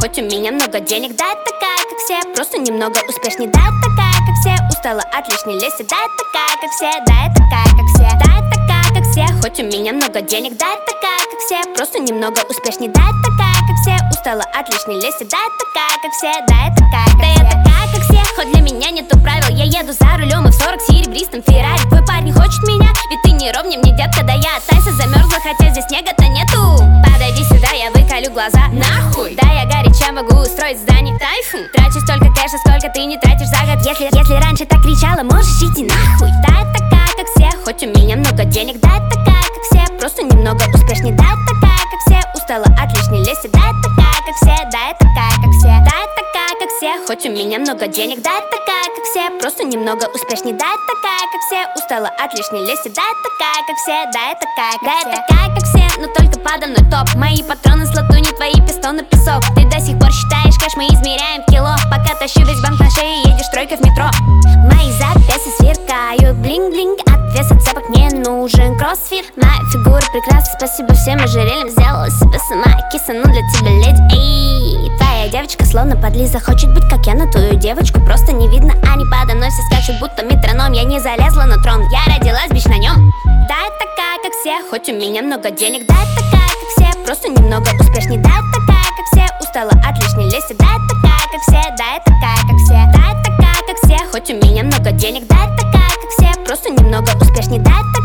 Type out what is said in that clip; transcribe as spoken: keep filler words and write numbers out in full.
хоть у меня много денег. Да, я такая, как все, просто немного успешней. Да, я такая, как все, устала от лишней лести. Да, я такая, как все, да, я такая, как все. Да, я такая, как все, хоть у меня много денег. Да, я такая, как все, просто немного успешней. Да, я такая, как все, устала от лишней лести. Да, я такая, как все, да, я такая, как все. Да, я такая, как все, хоть для меня нету правил. Я еду за рулем и в сорок серебристом Феррари. Твой парень хочет меня, ведь ты не ровнее мне, детка. Да я от Тайса замерзла, хотя здесь снега-то нету. Подойди сюда, я выколю глаза. Нахуй! Да, я горяча, могу устроить здание. Тайфун! Трачу столько кэша, сколько ты не тратишь за год. Если, если раньше так кричала, можешь идти нахуй. Да, я такая, как все, хоть у меня много денег. Да, я такая, как все, просто немного успешней. Да, я такая, как все, устала от лишней лести. Да, я такая, как все, да, я такая, как все. Да, я такая, как все, хоть у меня много денег. Да, я такая, как все, просто немного успешней. Да, я такая, как все, устала от лишней лести. Да, я такая, как все, да, я такая, как все. Да, я такая, как все, но только подо мной топ. Мои патроны с латуни, твои пистоны песок. Ты до сих пор считаешь кэш, мы измеряем в кило. Пока тащу весь банк на шее, едешь тройкой в метро. Мои запястья сверкают, блинг-блинг. От веса цепок не нужен кроссфит. Моя фигура прекрасна, спасибо всем ожерельям. Сделала себе сама киса, ну для тебя леди. Эй, твоя девочка словно подлиза, хочет быть как я, но твою девочку просто не видно. Они подо мной все скачут, будто метроном. Я не залезла на трон, я родилась бич на нем. Да, я такая, как все, хоть у меня много денег. Да, я такая, как все, просто немного успешней. Да, я такая, как все, устала от лишней лести. Да, я такая, как все, да, я такая, как все. Да, я такая, как все, хоть у меня много денег. Да, я такая, как все, просто немного успешней. Да, я такая,